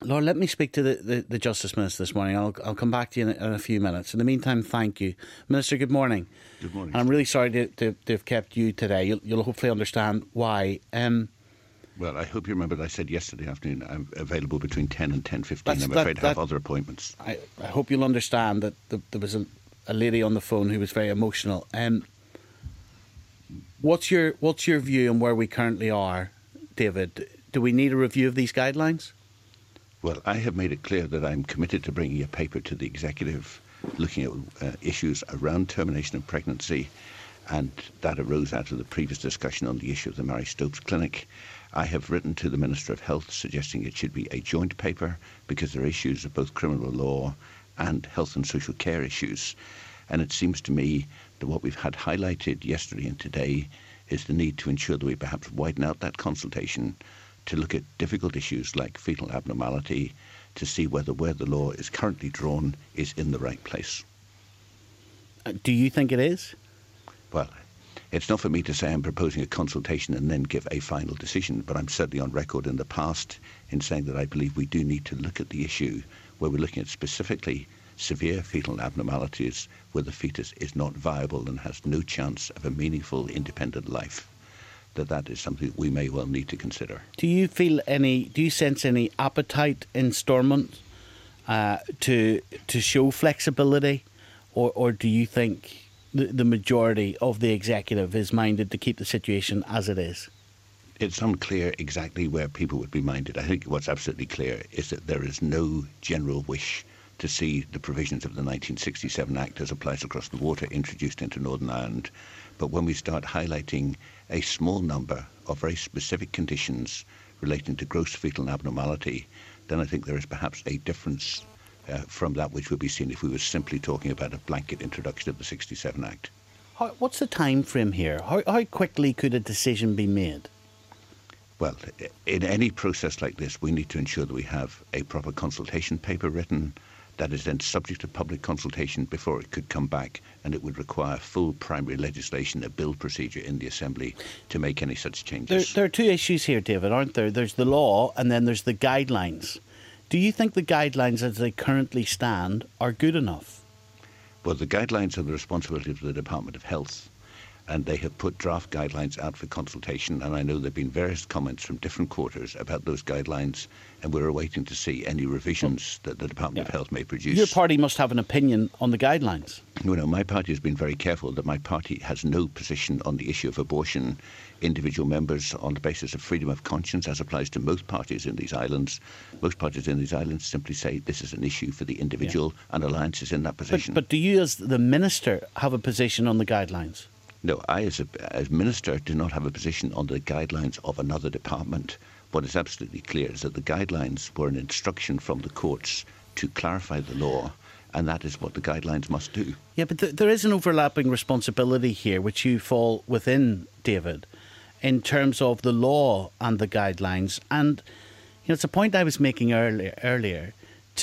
Lord, let me speak to the Justice Minister this morning. I'll come back to you in a few minutes. In the meantime, thank you. Minister, good morning. Good morning. And I'm really sorry to have kept you today. You'll hopefully understand why. Well, I hope you remember that I said yesterday afternoon I'm available between 10 and 10:15. I'm afraid to have other appointments. I hope you'll understand that there was a lady on the phone who was very emotional. What's your view on where we currently are, David? Do we need a review of these guidelines? Well, I have made it clear that I'm committed to bringing a paper to the Executive looking at issues around termination of pregnancy, and that arose out of the previous discussion on the issue of the Mary Stopes Clinic. I have written to the Minister of Health suggesting it should be a joint paper because there are issues of both criminal law and health and social care issues. And it seems to me that what we've had highlighted yesterday and today is the need to ensure that we perhaps widen out that consultation to look at difficult issues like fetal abnormality, to see whether where the law is currently drawn is in the right place. Do you think it is? Well, it's not for me to say I'm proposing a consultation and then give a final decision, but I'm certainly on record in the past in saying that I believe we do need to look at the issue where we're looking at specifically severe fetal abnormalities where the fetus is not viable and has no chance of a meaningful independent life. That is something we may well need to consider. Do you sense any appetite in Stormont to show flexibility, or do you think the majority of the Executive is minded to keep the situation as it is? It's unclear exactly where people would be minded. I think what's absolutely clear is that there is no general wish to see the provisions of the 1967 Act as applies across the water introduced into Northern Ireland. But when we start highlighting a small number of very specific conditions relating to gross fetal abnormality, then I think there is perhaps a difference from that which would be seen if we were simply talking about a blanket introduction of the 67 Act. What's the time frame here? How quickly could a decision be made? Well, in any process like this, we need to ensure that we have a proper consultation paper written that is then subject to public consultation before it could come back, and it would require full primary legislation, a bill procedure in the Assembly to make any such changes. There are two issues here, David, aren't there? There's the law and then there's the guidelines. Do you think the guidelines as they currently stand are good enough? Well, the guidelines are the responsibility of the Department of Health, and they have put draft guidelines out for consultation, and I know there have been various comments from different quarters about those guidelines, and we're awaiting to see any revisions that the Department of Health may produce. Your party must have an opinion on the guidelines. No, my party has been very careful that my party has no position on the issue of abortion. Individual members, on the basis of freedom of conscience, as applies to most parties in these islands, simply say this is an issue for the individual, and Alliance is in that position. But do you, as the Minister, have a position on the guidelines? No, I as Minister do not have a position on the guidelines of another department. What is absolutely clear is that the guidelines were an instruction from the courts to clarify the law, and that is what the guidelines must do. Yeah, but there is an overlapping responsibility here which you fall within, David, in terms of the law and the guidelines. And it's a point I was making earlier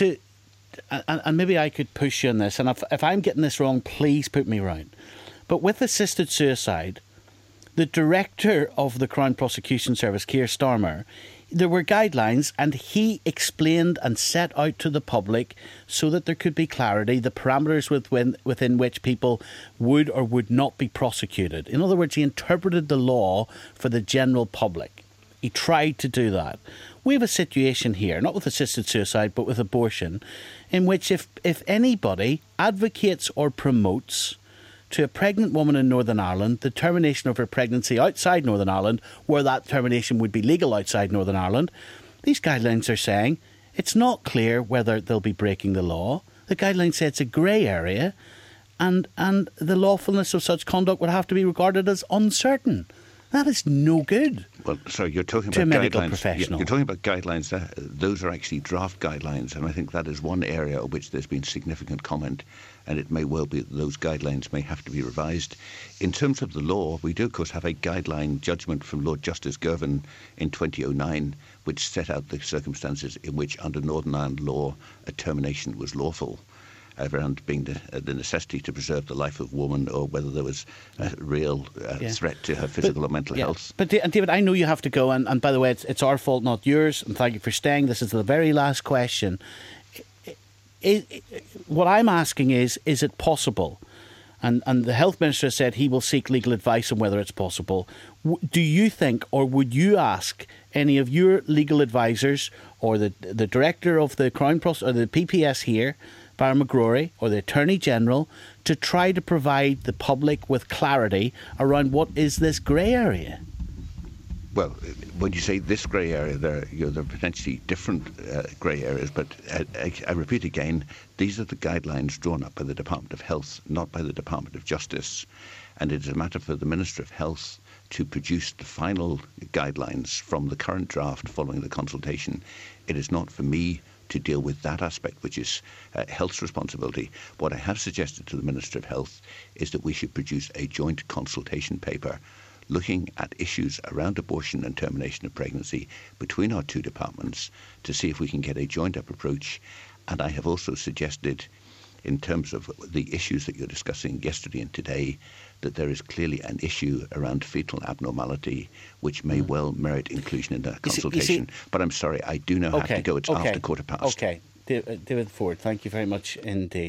and maybe I could push you on this, and if I'm getting this wrong, please put me right. But with assisted suicide, the director of the Crown Prosecution Service, Keir Starmer, there were guidelines, and he explained and set out to the public so that there could be clarity, the parameters within which people would or would not be prosecuted. In other words, he interpreted the law for the general public. He tried to do that. We have a situation here, not with assisted suicide, but with abortion, in which if anybody advocates or promotes to a pregnant woman in Northern Ireland the termination of her pregnancy outside Northern Ireland, where that termination would be legal outside Northern Ireland, these guidelines are saying it's not clear whether they'll be breaking the law. The guidelines say it's a grey area, and the lawfulness of such conduct would have to be regarded as uncertain. That is no good. Well, sorry, you're talking to about a medical guidelines. Professional. You're talking about guidelines. Those are actually draft guidelines, and I think that is one area on which there's been significant comment, and it may well be that those guidelines may have to be revised. In terms of the law, we do, of course, have a guideline judgment from Lord Justice Girvan in 2009, which set out the circumstances in which, under Northern Ireland law, a termination was lawful. around being the necessity to preserve the life of woman, or whether there was a real threat to her physical or mental health. But David, I know you have to go, and by the way, it's our fault, not yours, and thank you for staying. This is the very last question. What I'm asking is it possible? And the Health Minister said he will seek legal advice on whether it's possible. Do you think, or would you ask any of your legal advisors, or the Director of the Crown or the PPS here, Barry McGrory, or the Attorney General, to try to provide the public with clarity around what is this grey area? Well, when you say this grey area, there are potentially different grey areas, but I repeat again, these are the guidelines drawn up by the Department of Health, not by the Department of Justice, and it is a matter for the Minister of Health to produce the final guidelines from the current draft following the consultation. It is not for me to deal with that aspect, which is health's responsibility. What I have suggested to the Minister of Health is that we should produce a joint consultation paper looking at issues around abortion and termination of pregnancy between our two departments to see if we can get a joined-up approach. And I have also suggested, in terms of the issues that you're discussing yesterday and today, that there is clearly an issue around fetal abnormality which may well merit inclusion in that consultation. But I'm sorry, I do now have to go. It's after 15:15. Okay. David Ford, thank you very much indeed.